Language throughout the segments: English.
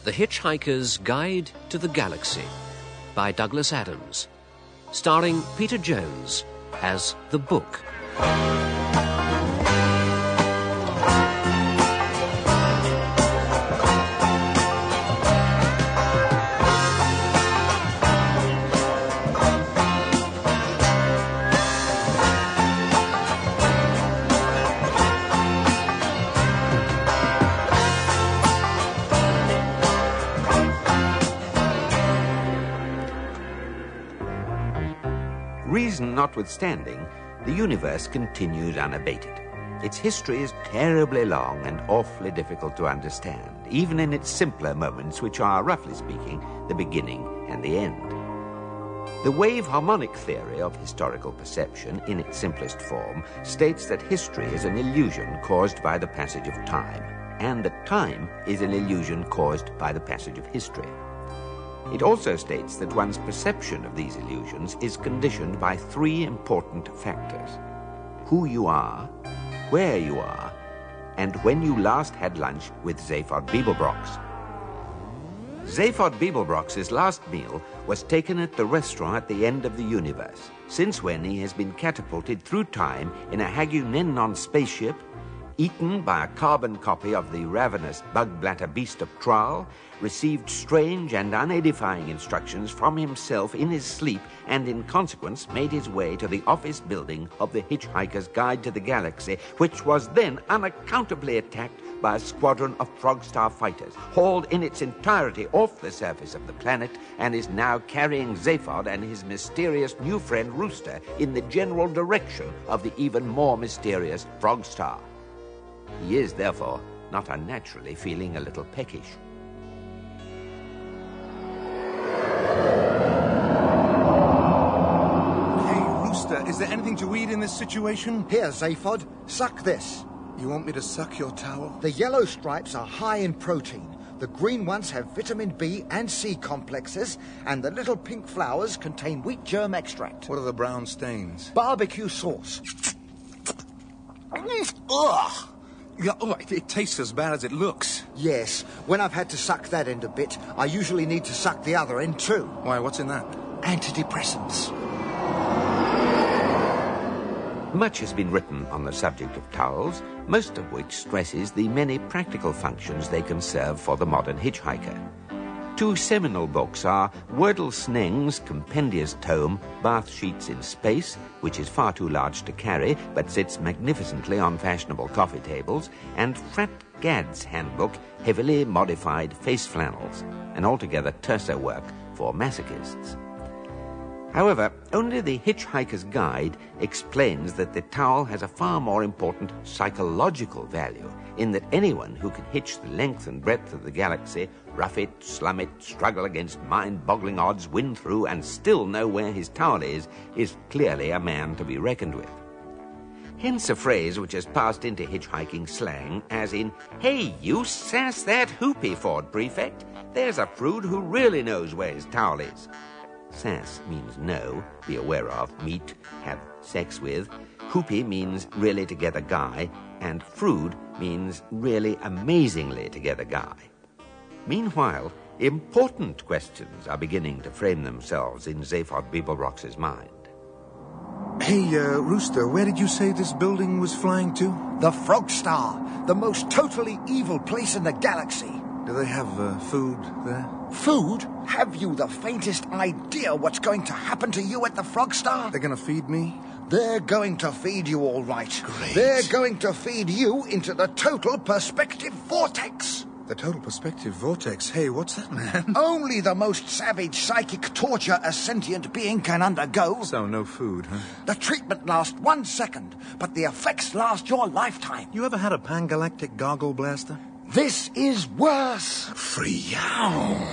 The Hitchhiker's Guide to the Galaxy by Douglas Adams, starring Peter Jones as the Book. Reason notwithstanding, the universe continues unabated. Its history is terribly long and awfully difficult to understand, even in its simpler moments, which are, roughly speaking, the beginning and the end. The wave harmonic theory of historical perception, in its simplest form, states that history is an illusion caused by the passage of time, and that time is an illusion caused by the passage of history. It also states that one's perception of these illusions is conditioned by three important factors: who you are, where you are, and when you last had lunch with Zaphod Beeblebrox. Zaphod Beeblebrox's last meal was taken at the restaurant at the end of the universe, since when he has been catapulted through time in a Hagunenon spaceship, eaten by a carbon copy of the ravenous bug-blatter beast of Tral, received strange and unedifying instructions from himself in his sleep, and in consequence made his way to the office building of the Hitchhiker's Guide to the Galaxy, which was then unaccountably attacked by a squadron of Frogstar fighters, hauled in its entirety off the surface of the planet, and is now carrying Zaphod and his mysterious new friend Rooster in the general direction of the even more mysterious Frogstar. He is, therefore, not unnaturally feeling a little peckish. Hey, Rooster, is there anything to eat in this situation? Here, Zaphod, suck this. You want me to suck your towel? The yellow stripes are high in protein. The green ones have vitamin B and C complexes, and the little pink flowers contain wheat germ extract. What are the brown stains? Barbecue sauce. Ugh! Yeah, it tastes as bad as it looks. Yes, when I've had to suck that end a bit, I usually need to suck the other end too. Why, what's in that? Antidepressants. Much has been written on the subject of towels, most of which stresses the many practical functions they can serve for the modern hitchhiker. Two seminal books are Wordle Sneng's compendious tome, Bath Sheets in Space, which is far too large to carry, but sits magnificently on fashionable coffee tables, and Frat Gad's handbook, Heavily Modified Face Flannels, an altogether terser work for masochists. However, only the Hitchhiker's Guide explains that the towel has a far more important psychological value, in that anyone who can hitch the length and breadth of the galaxy, rough it, slum it, struggle against mind-boggling odds, win through, and still know where his towel is clearly a man to be reckoned with. Hence a phrase which has passed into hitchhiking slang, as in, "Hey, you sass that hoopy, Ford Prefect. There's a prude who really knows where his towel is." Sass means know, be aware of, meet, have sex with. Hoopy means really together guy, and Frood means really amazingly together guy. Meanwhile, important questions are beginning to frame themselves in Zaphod Beeblebrox's mind. Hey, Rooster, where did you say this building was flying to? The Frogstar, the most totally evil place in the galaxy. Do they have food there? Food? Have you the faintest idea what's going to happen to you at the Frogstar? They're going to feed me? They're going to feed you all right. Great. They're going to feed you into the total perspective vortex. The total perspective vortex? Hey, what's that, man? Only the most savage psychic torture a sentient being can undergo. So no food, huh? The treatment lasts 1 second, but the effects last your lifetime. You ever had a pan-galactic goggle blaster? This is worse. Free-yow!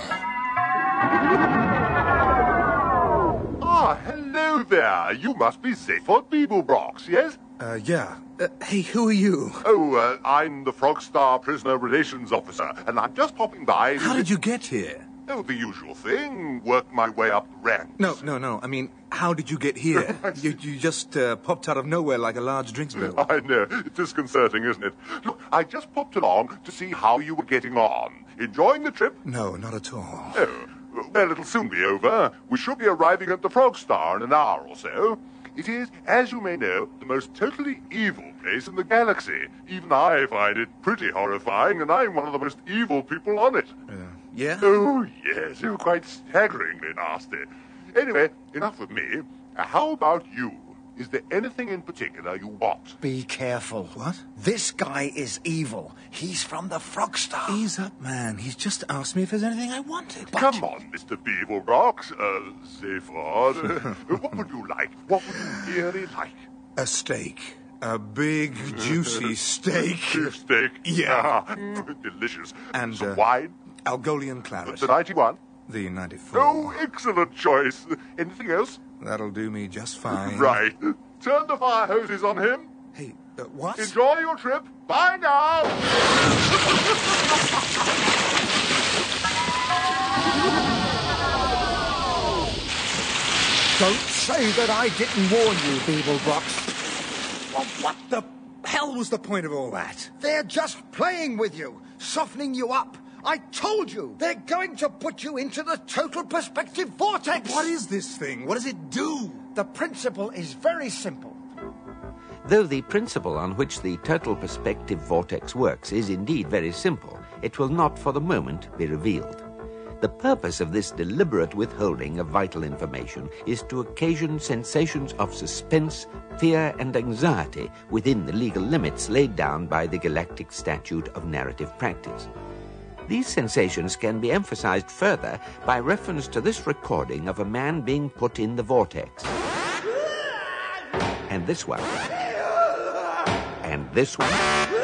Ah, hello there. You must be Zaphod Beeblebrox, yes? Yeah. Hey, who are you? Oh, I'm the Frogstar Prisoner Relations Officer, and I'm just popping by... How did you get here? Oh, the usual thing. Work my way up the ranks. No. I mean, how did you get here? you just popped out of nowhere like a large drinks barrel. I know. It's disconcerting, isn't it? Look, I just popped along to see how you were getting on. Enjoying the trip? No, not at all. Oh, well, it'll soon be over. We should be arriving at the Frog Star in an hour or so. It is, as you may know, the most totally evil place in the galaxy. Even I find it pretty horrifying, and I'm one of the most evil people on it. Yeah? Oh, yes, you're quite staggeringly nasty. Anyway, enough of me. How about you? Is there anything in particular you want? Be careful. What? This guy is evil. He's from the Frog Star. Ease up, man. He's just asked me if there's anything I wanted. Come on, Mr. Beeblebrox. Zayford. What would you like? What would you really like? A steak. A big, juicy steak. Beefsteak? Yeah. Delicious. And, some wine? Algolian claret. The 91? The 94. Oh, excellent choice. Anything else? That'll do me just fine. Right. Turn the fire hoses on him. Hey, what? Enjoy your trip. Bye now. Don't say that I didn't warn you, Beeblebrox. Well, what the hell was the point of all that? They're just playing with you, softening you up. I told you, they're going to put you into the total perspective vortex. What is this thing? What does it do? The principle is very simple. Though the principle on which the total perspective vortex works is indeed very simple, it will not for the moment be revealed. The purpose of this deliberate withholding of vital information is to occasion sensations of suspense, fear, and anxiety within the legal limits laid down by the Galactic Statute of Narrative Practice. These sensations can be emphasized further by reference to this recording of a man being put in the vortex. And this one. And this one.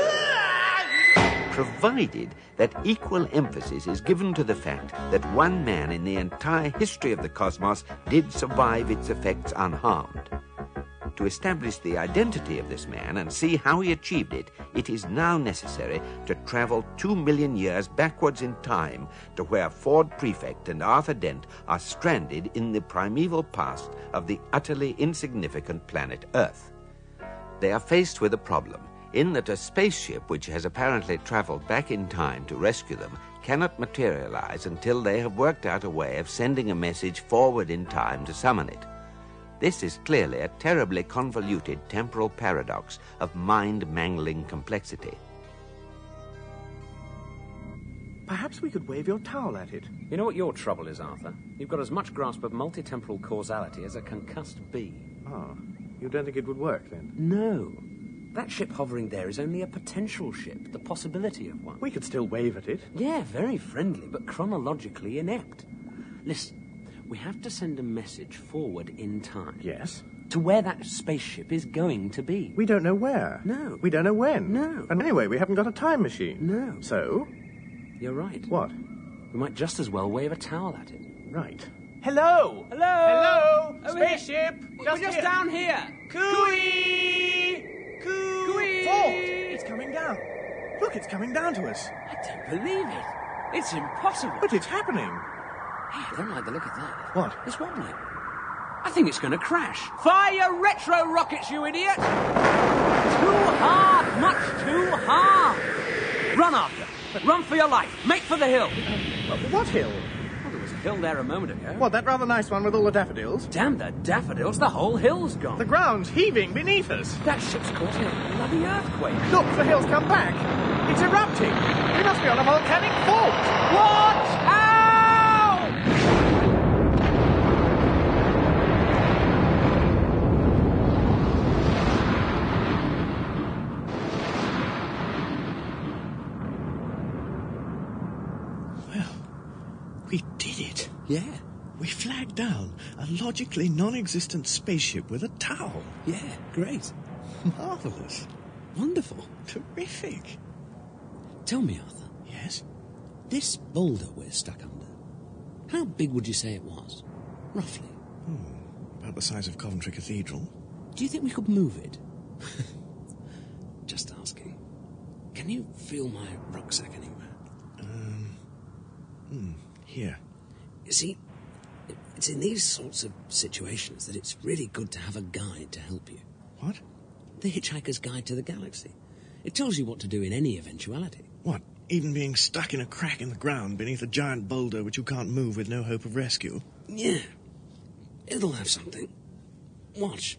Provided that equal emphasis is given to the fact that one man in the entire history of the cosmos did survive its effects unharmed. To establish the identity of this man and see how he achieved it, it is now necessary to travel 2 million years backwards in time to where Ford Prefect and Arthur Dent are stranded in the primeval past of the utterly insignificant planet Earth. They are faced with a problem, in that a spaceship which has apparently traveled back in time to rescue them cannot materialize until they have worked out a way of sending a message forward in time to summon it. This is clearly a terribly convoluted temporal paradox of mind-mangling complexity. Perhaps we could wave your towel at it. You know what your trouble is, Arthur? You've got as much grasp of multi-temporal causality as a concussed bee. Oh, you don't think it would work, then? No. That ship hovering there is only a potential ship, the possibility of one. We could still wave at it. Yeah, very friendly, but chronologically inept. Listen, we have to send a message forward in time. Yes? To where that spaceship is going to be. We don't know where. No. We don't know when. No. And anyway, we haven't got a time machine. No. So? You're right. What? We might just as well wave a towel at it. Right. Hello! Hello! Spaceship! We're just here. down here! Cooey! Cooey! Ford! It's coming down. Look, it's coming down to us. I don't believe it. It's impossible. But it's happening. Hey, I don't like the look of that. What? It's wobbling. I think it's going to crash. Fire your retro rockets, you idiot! Too hard! Much too hard! Run, Arthur. Run for your life. Make for the hill. What hill? Well, there was a hill there a moment ago. What, that rather nice one with all the daffodils? Damn the daffodils. The whole hill's gone. The ground's heaving beneath us. That ship's caught in a bloody earthquake. Look, the hill's come back. It's erupting. We must be on a volcanic fault. Watch out! We did it. Yeah. We flagged down a logically non-existent spaceship with a towel. Yeah, great. Marvellous. Wonderful. Terrific. Tell me, Arthur, Yes? this boulder we're stuck under, how big would you say it was? Roughly. About the size of Coventry Cathedral. Do you think we could move it? Just asking. Can you feel my rucksack anywhere? Here. You see, it's in these sorts of situations that it's really good to have a guide to help you. What? The Hitchhiker's Guide to the Galaxy. It tells you what to do in any eventuality. What? Even being stuck in a crack in the ground beneath a giant boulder which you can't move with no hope of rescue? Yeah. It'll have something. Watch.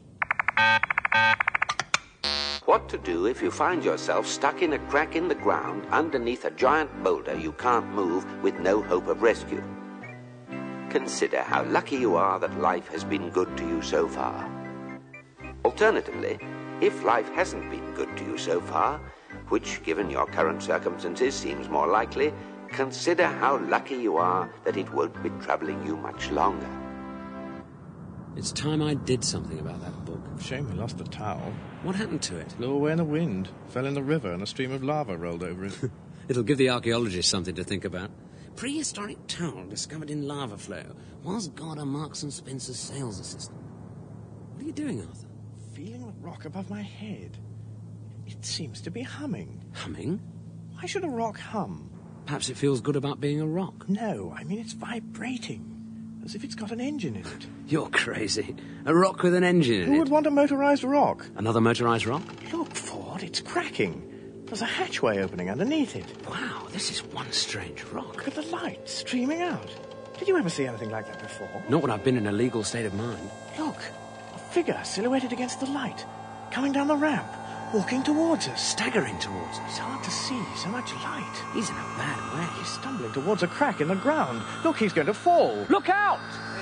What to do if you find yourself stuck in a crack in the ground underneath a giant boulder you can't move with no hope of rescue. Consider how lucky you are that life has been good to you so far. Alternatively, if life hasn't been good to you so far, which, given your current circumstances, seems more likely, consider how lucky you are that it won't be troubling you much longer. It's time I did something about that book. Shame we lost the towel. What happened to it? Blew away in the wind. Fell in the river and a stream of lava rolled over it. It'll give the archaeologists something to think about. Prehistoric towel discovered in lava flow. Was God a Marks and Spencer sales assistant? What are you doing, Arthur? Feeling the rock above my head. It seems to be humming. Humming? Why should a rock hum? Perhaps it feels good about being a rock. No, I mean it's vibrating. As if it's got an engine in it. You're crazy. A rock with an engine in it. Who would want a motorized rock? Another motorized rock? Look, Ford, it's cracking. There's a hatchway opening underneath it. Wow, this is one strange rock. Look at the light streaming out. Did you ever see anything like that before? Not when I've been in a legal state of mind. Look, a figure silhouetted against the light, coming down the ramp, walking towards us. Staggering towards us. It's hard to see, so much light. He's in a bad way. He's stumbling towards a crack in the ground. Look, he's going to fall. Look out!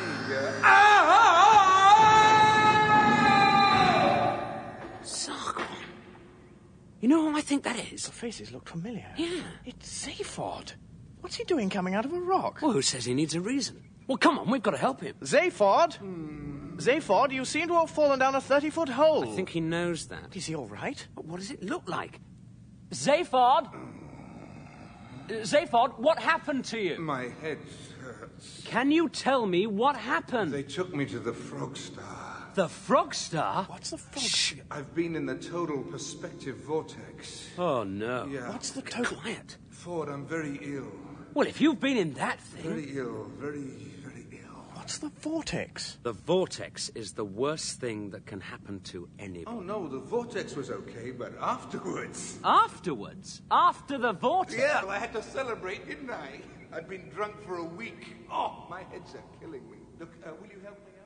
Sargon. You know who I think that is? The faces look familiar. Yeah. It's Zaphod. What's he doing coming out of a rock? Well, who says he needs a reason? Well, come on, we've got to help him. Zaphod? Zaphod, you seem to have fallen down a 30-foot hole. I think he knows that. Is he all right? But what does it look like? Zaphod? Zaphod, what happened to you? My head hurts. Can you tell me what happened? They took me to the Frog Star. The Frog Star? What's the frog? Shh. I've been in the total perspective vortex. Oh, no. Yeah. What's the total? Quiet. Ford, I'm very ill. Well, if you've been in that thing... Very ill. Very, very ill. What's the vortex? The vortex is the worst thing that can happen to anybody. Oh, no, the vortex was okay, but afterwards... Afterwards? After the vortex? Yeah, well, I had to celebrate, didn't I? I'd been drunk for a week. Oh, my heads are killing me. Look, will you help me out?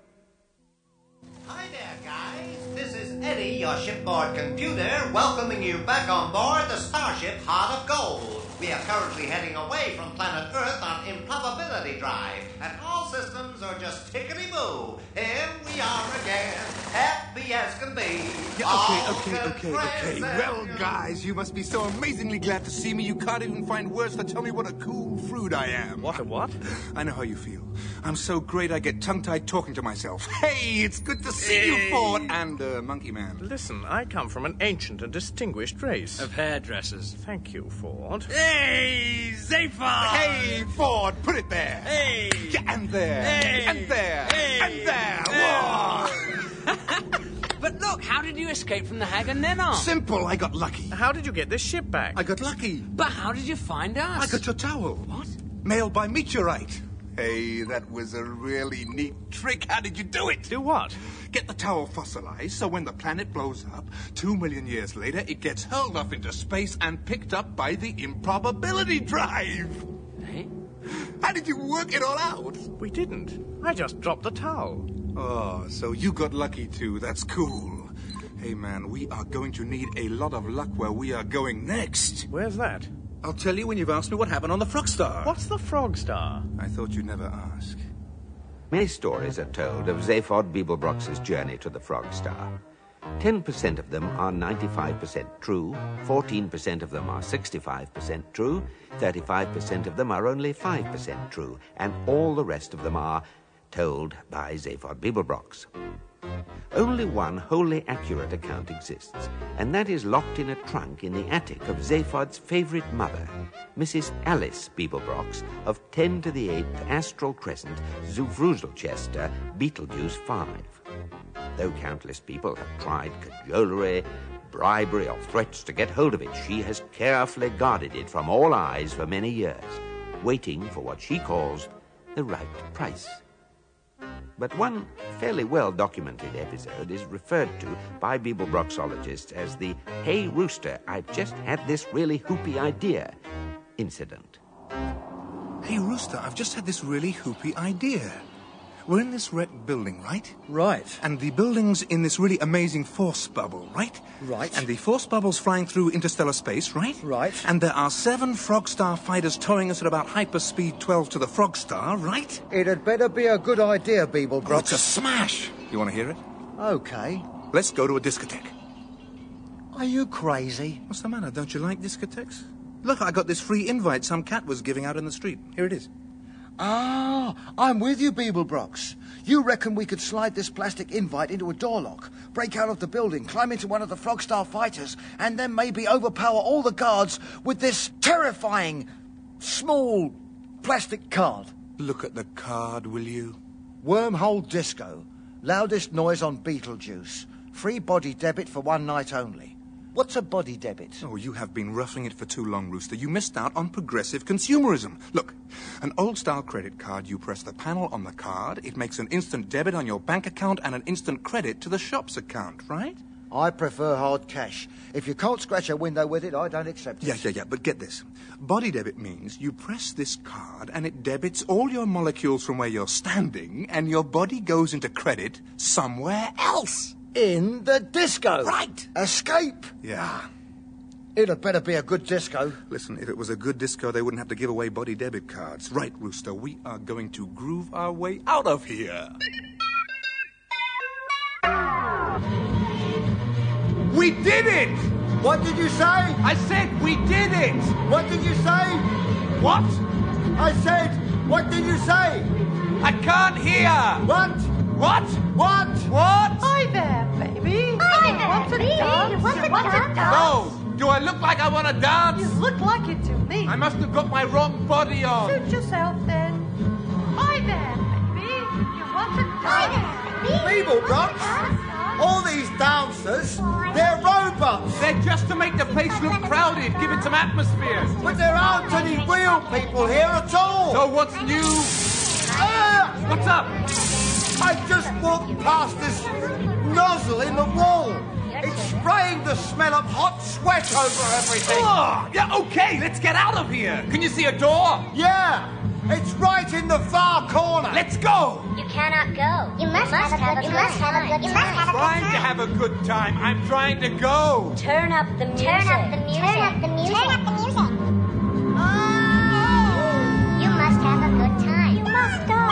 Hi there, guys. This is Eddie, your shipboard computer, welcoming you back on board the starship Heart of Gold. We are currently heading away from planet Earth on improbability drive, and all systems are just tickety-boo. Here we are again, happy as can be. Okay. Well, guys, you must be so amazingly glad to see me you can't even find words to tell me what a cool fruit I am. What a what? I know how you feel. I'm so great I get tongue-tied talking to myself. Hey, it's good to see you, Ford, and Monkey Man. Listen, I come from an ancient and distinguished race. Of hairdressers. Thank you, Ford. Hey, Zaphod! Hey, Ford, put it there. Hey! Yeah, and there. Hey! And there. Hey! And there. Whoa! But look, how did you escape from the Hag and Nennar? Simple, I got lucky. How did you get this ship back? I got lucky. But how did you find us? I got your towel. What? Mailed by meteorite. Hey, that was a really neat trick. How did you do it? Do what? Get the towel fossilized, so when the planet blows up, 2 million years later, it gets hurled off into space and picked up by the improbability drive. Hey? How did you work it all out? We didn't. I just dropped the towel. Oh, so you got lucky too. That's cool. Hey, man, we are going to need a lot of luck where we are going next. Where's that? I'll tell you when you've asked me what happened on the Frog Star. What's the Frog Star? I thought you'd never ask. Many stories are told of Zaphod Beeblebrox's journey to the Frog Star. 10% of them are 95% true, 14% of them are 65% true, 35% of them are only 5% true, and all the rest of them are told by Zaphod Beeblebrox. Only one wholly accurate account exists, and that is locked in a trunk in the attic of Zaphod's favourite mother, Mrs. Alice Beeblebrox of 10 to the 8th Astral Crescent, Zufruzelchester, Beetlejuice 5. Though countless people have tried cajolery, bribery, or threats to get hold of it, she has carefully guarded it from all eyes for many years, waiting for what she calls the right price. But one fairly well-documented episode is referred to by Beeblebroxologists as the "Hey Rooster, I've just had this really hoopy idea" incident. Hey, Rooster, I've just had this really hoopy idea. We're in this wrecked building, right? Right. And the building's in this really amazing force bubble, right? Right. And the force bubble's flying through interstellar space, right? Right. And there are 7 Frogstar fighters towing us at about hyperspeed 12 to the Frogstar, right? It had better be a good idea, Oh, Beeblebrox. it's a smash! You want to hear it? Okay. Let's go to a discotheque. Are you crazy? What's the matter? Don't you like discotheques? Look, I got this free invite some cat was giving out in the street. Here it is. Ah, I'm with you, Beeblebrox. You reckon we could slide this plastic invite into a door lock, break out of the building, climb into one of the Frogstar fighters, and then maybe overpower all the guards with this terrifying, small plastic card? Look at the card, will you? Wormhole Disco. Loudest noise on Beetlejuice. Free body debit for one night only. What's a body debit? Oh, you have been roughing it for too long, Rooster. You missed out on progressive consumerism. Look, an old-style credit card, you press the panel on the card, it makes an instant debit on your bank account and an instant credit to the shop's account, right? I prefer hard cash. If you can't scratch a window with it, I don't accept it. Yeah, but get this. Body debit means you press this card and it debits all your molecules from where you're standing and your body goes into credit somewhere else. In the disco. Right. Escape. Yeah. It had better be a good disco. Listen, if it was a good disco, they wouldn't have to give away body debit cards. Right, Rooster, we are going to groove our way out of here. We did it! What did you say? I said we did it! What did you say? What? I said, what did you say? I can't hear! What? What? What? What? Hi there, baby. Hi there, Want to baby. dance? You want to dance? No! Do I look like I want to dance? You look like it to me. I must have got my wrong body on. Suit yourself then. Hi there, baby. You want to dance? Beeblebrox? All these dancers, they're robots. They're just to make the place look crowded, give it some atmosphere. But there aren't any real people here at all. So what's new? What's up? I just walked past this nozzle in the wall. It's spraying the smell of hot sweat over everything. Oh, yeah, okay, let's get out of here. Can you see a door? Yeah, it's right in the far corner. Let's go. You cannot go. You must have a good time. I'm trying to have a good time. I'm trying to go. Turn up the music. Turn up the music. Turn up the music. Turn up the music. Oh! You must have a good time. You must go.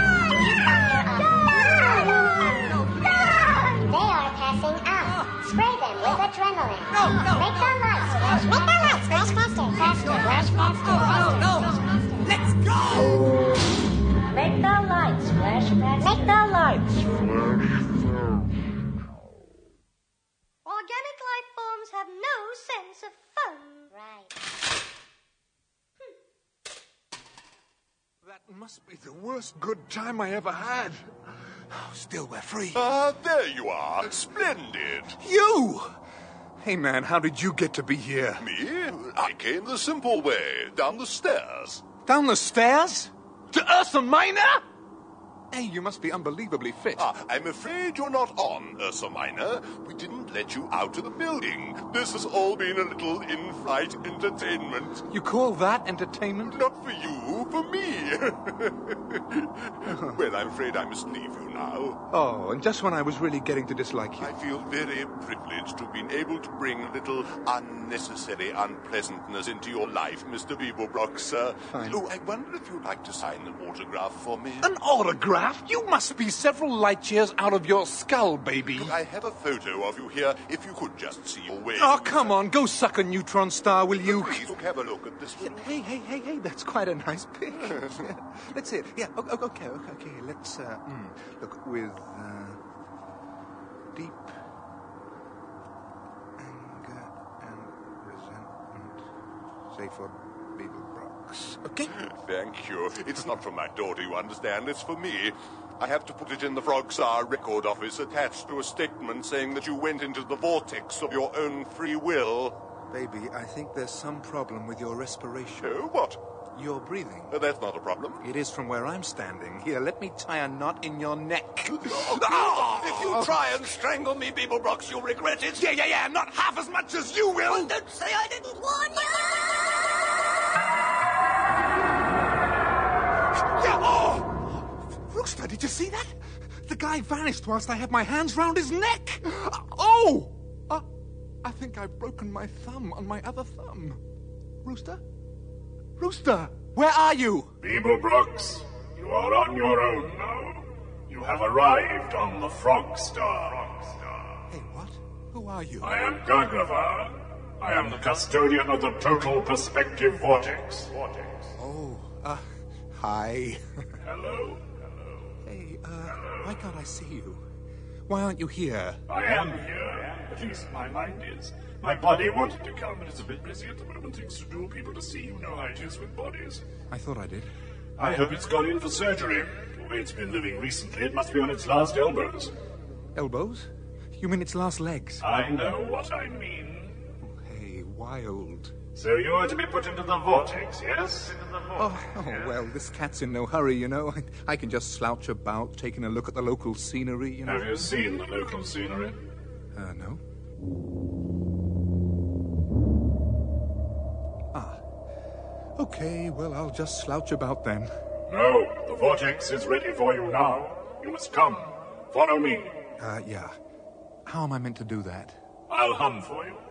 They are passing out. Spray them with adrenaline. No. Make the lights flash. Make the lights flash faster. Faster. Flash faster. No. Let's go. Make the lights flash faster. Make the lights Organic life forms have no sense of fun. Right. That must be the worst good time I ever had. Oh, still, we're free. There you are. Splendid. You! Hey, man, how did you get to be here? Me? I came the simple way, down the stairs. Down the stairs? To Ursa Minor? Hey, you must be unbelievably fit. I'm afraid you're not on, Ursa Minor. We didn't let you out of the building. This has all been a little in-flight entertainment. You call that entertainment? Not for you, for me. Well, I'm afraid I must leave you now. Oh, and just when I was really getting to dislike you. I feel very privileged to have been able to bring a little unnecessary unpleasantness into your life, Mr. Beeblebrox, sir. Fine. Oh, I wonder if you'd like to sign an autograph for me. An autograph? You must be several light years out of your skull, baby. Look, I have a photo of you here, if you could just see your way. Oh, come on, go suck a neutron star, will you? Please, look, have a look at this one. Hey, that's quite a nice pic. Let's see it. Yeah, okay, let's, look, with, deep anger and resentment, say for Beeblebrox. Okay? Thank you. It's not for my daughter, you understand. It's for me. I have to put it in the Frogstar record office attached to a statement saying that you went into the vortex of your own free will. Baby, I think there's some problem with your respiration. Oh, what? Your breathing. That's not a problem. It is from where I'm standing. Here, let me tie a knot in your neck. If you try and strangle me, Beeblebrox, you'll regret it. Yeah, not half as much as you will. Oh, don't say I didn't warn you! Yeah, Rooster, did you see that? The guy vanished whilst I had my hands round his neck. I think I've broken my thumb on my other thumb. Rooster? Rooster, where are you? Beeblebrox, you are on your own now. You have arrived on the Frog Star. Hey, what? Who are you? I am Gargavar. I am the custodian of the Total Perspective Vortex. Hi. Hello. Hey, why can't I see you? Why aren't you here? I am here. At least my mind is. My body wanted to come, but it's a bit busy at the moment. Things to do, people to see. You know how it is with bodies. I thought I did. I hope it's gone in for surgery. The way it's been living recently, it must be on its last elbows. Elbows? You mean its last legs? I know what I mean. Hey, wild. So you are to be put into the vortex, yes? Well, this cat's in no hurry, you know. I can just slouch about, taking a look at the local scenery, you know. Have you seen the local scenery? No. Okay, well, I'll just slouch about then. No, the vortex is ready for you now. You must come. Follow me. Yeah. How am I meant to do that? I'll hum for you.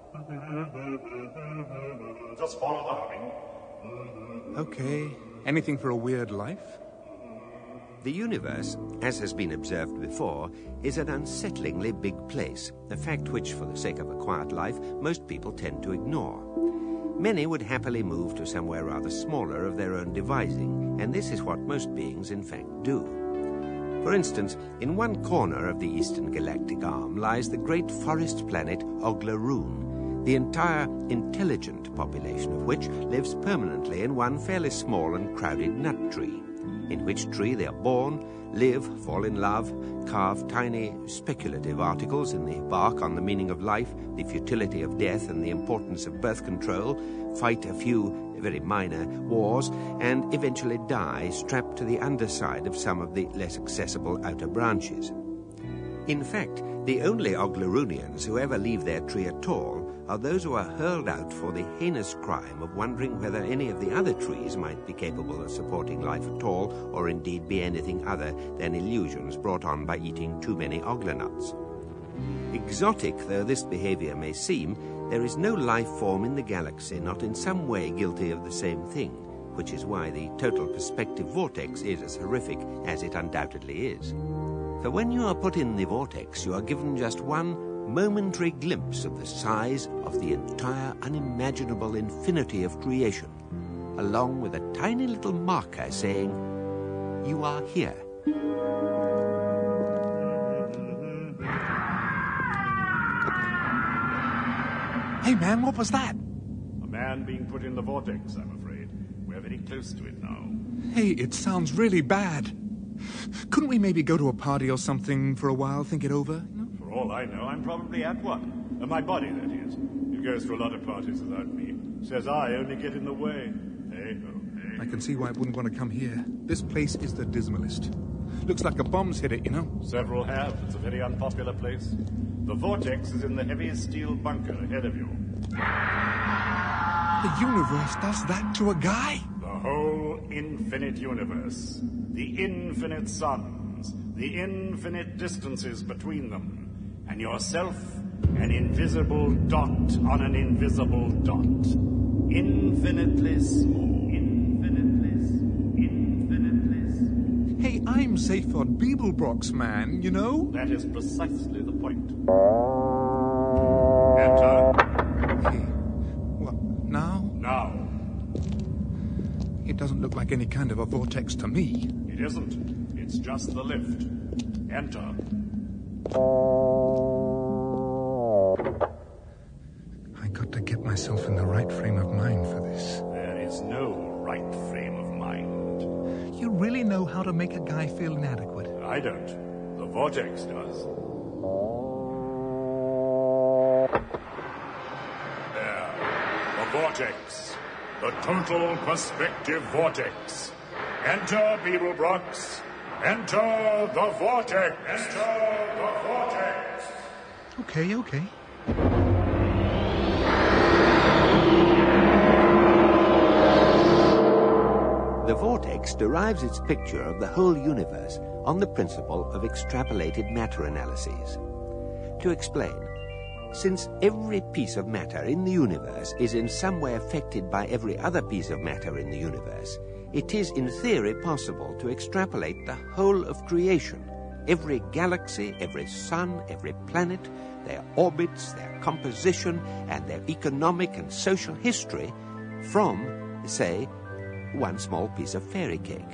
Just follow the humming. Okay. Anything for a weird life? The universe, as has been observed before, is an unsettlingly big place, a fact which, for the sake of a quiet life, most people tend to ignore. Many would happily move to somewhere rather smaller of their own devising, and this is what most beings in fact do. For instance, in one corner of the eastern galactic arm lies the great forest planet Oglaroon, the entire intelligent population of which lives permanently in one fairly small and crowded nut tree, in which tree they are born, live, fall in love, carve tiny speculative articles in the bark on the meaning of life, the futility of death, and the importance of birth control, fight a few very minor wars, and eventually die strapped to the underside of some of the less accessible outer branches. In fact, the only Oglaroonians who ever leave their tree at all are those who are hurled out for the heinous crime of wondering whether any of the other trees might be capable of supporting life at all, or indeed be anything other than illusions brought on by eating too many oglanuts. Exotic though this behavior may seem, there is no life form in the galaxy not in some way guilty of the same thing, which is why the Total Perspective Vortex is as horrific as it undoubtedly is. For when you are put in the vortex, you are given just one momentary glimpse of the size of the entire unimaginable infinity of creation, along with a tiny little marker saying, "You are here." Hey, man, what was that? A man being put in the vortex, I'm afraid. We're very close to it now. Hey, it sounds really bad. Couldn't we maybe go to a party or something for a while, think it over? No? For all I know, I'm probably at one. My body, that is. It goes to a lot of parties without me. Says I only get in the way. Hey-ho, hey. I can see why it wouldn't want to come here. This place is the dismalest. Looks like a bomb's hit it, you know? Several have. It's a very unpopular place. The vortex is in the heavy steel bunker ahead of you. The universe does that to a guy? The whole infinite universe. The infinite suns. The infinite distances between them. And yourself, an invisible dot on an invisible dot. Infinitely small. Infinitely small. Infinitely small. Hey, I'm safe on Beeblebrox, man, you know? That is precisely the point. Enter. Hey, what, now? Now. It doesn't look like any kind of a vortex to me. It isn't. It's just the lift. Enter. I got to get myself in the right frame of mind for this. There is no right frame of mind. You really know how to make a guy feel inadequate? I don't. The vortex does. There. vortex. The total perspective vortex. Enter, Beeblebrox. Enter the vortex. Enter the vortex. Okay. The vortex derives its picture of the whole universe on the principle of extrapolated matter analyses. To explain, since every piece of matter in the universe is in some way affected by every other piece of matter in the universe, it is in theory possible to extrapolate the whole of creation, every galaxy, every sun, every planet, their orbits, their composition, and their economic and social history from, say, one small piece of fairy cake.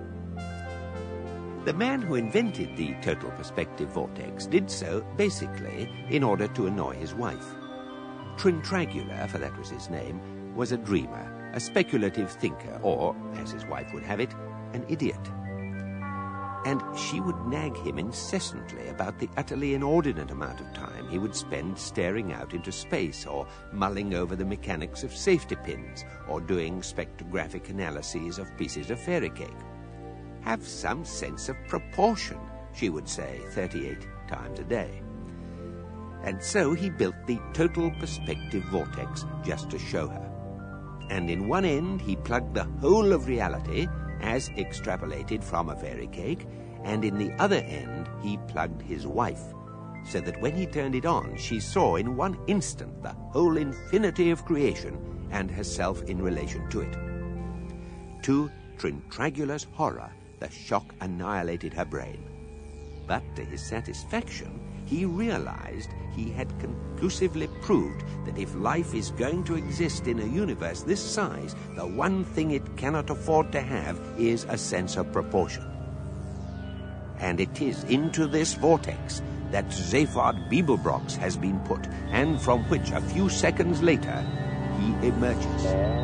The man who invented the total perspective vortex did so, basically, in order to annoy his wife. Trintragula, for that was his name, was a dreamer, a speculative thinker, or, as his wife would have it, an idiot. And she would nag him incessantly about the utterly inordinate amount of time he would spend staring out into space, or mulling over the mechanics of safety pins, or doing spectrographic analyses of pieces of fairy cake. Have some sense of proportion, she would say 38 times a day. And so he built the total perspective vortex just to show her. And in one end he plugged the whole of reality, as extrapolated from a fairy cake, and in the other end he plugged his wife, so that when he turned it on, she saw in one instant the whole infinity of creation and herself in relation to it. To Trintragula's horror, the shock annihilated her brain. But to his satisfaction, he realized he had conclusively proved that if life is going to exist in a universe this size, the one thing it cannot afford to have is a sense of proportion. And it is into this vortex that Zaphod Beeblebrox has been put, and from which a few seconds later he emerges.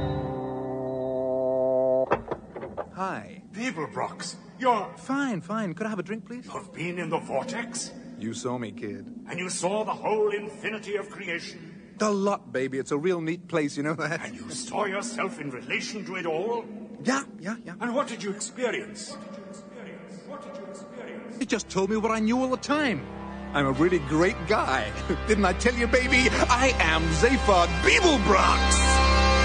Hi. Beeblebrox, you're... Fine. Could I have a drink, please? You've been in the vortex? You saw me, kid. And you saw the whole infinity of creation? The lot, baby. It's a real neat place, you know that? And you saw yourself in relation to it all? Yeah. And what did you experience? It just told me what I knew all the time. I'm a really great guy. Didn't I tell you, baby? I am Zaphod Beeblebrox!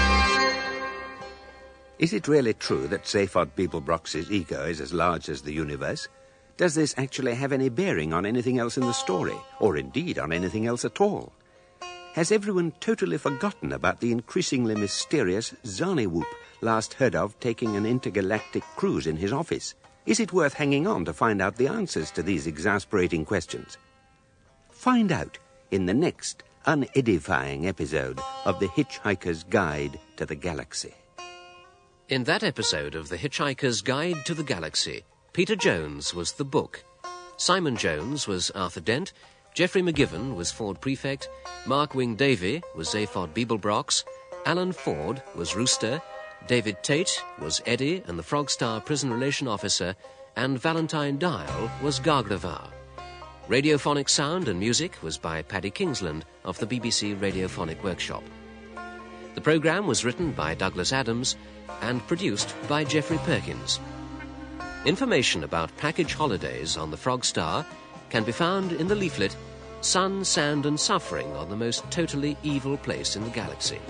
Is it really true that Zaphod Beeblebrox's ego is as large as the universe? Does this actually have any bearing on anything else in the story, or indeed on anything else at all? Has everyone totally forgotten about the increasingly mysterious Zarniwoop, last heard of taking an intergalactic cruise in his office? Is it worth hanging on to find out the answers to these exasperating questions? Find out in the next unedifying episode of The Hitchhiker's Guide to the Galaxy. In that episode of The Hitchhiker's Guide to the Galaxy, Peter Jones was the book. Simon Jones was Arthur Dent. Geoffrey McGiven was Ford Prefect. Mark Wing-Davey was Zaphod Beeblebrox. Alan Ford was Rooster. David Tate was Eddie and the Frogstar Prison Relation Officer. And Valentine Dial was Gargravar. Radiophonic sound and music was by Paddy Kingsland of the BBC Radiophonic Workshop. The programme was written by Douglas Adams and produced by Geoffrey Perkins. Information about package holidays on the Frogstar can be found in the leaflet Sun, Sand and Suffering on the Most Totally Evil Place in the Galaxy.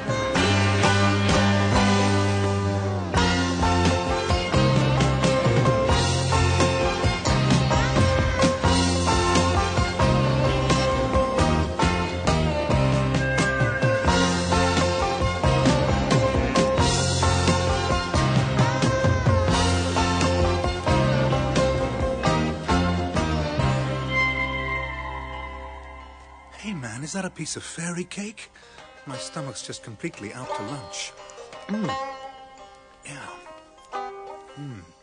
Hey, man, is that a piece of fairy cake? My stomach's just completely out to lunch. Yeah.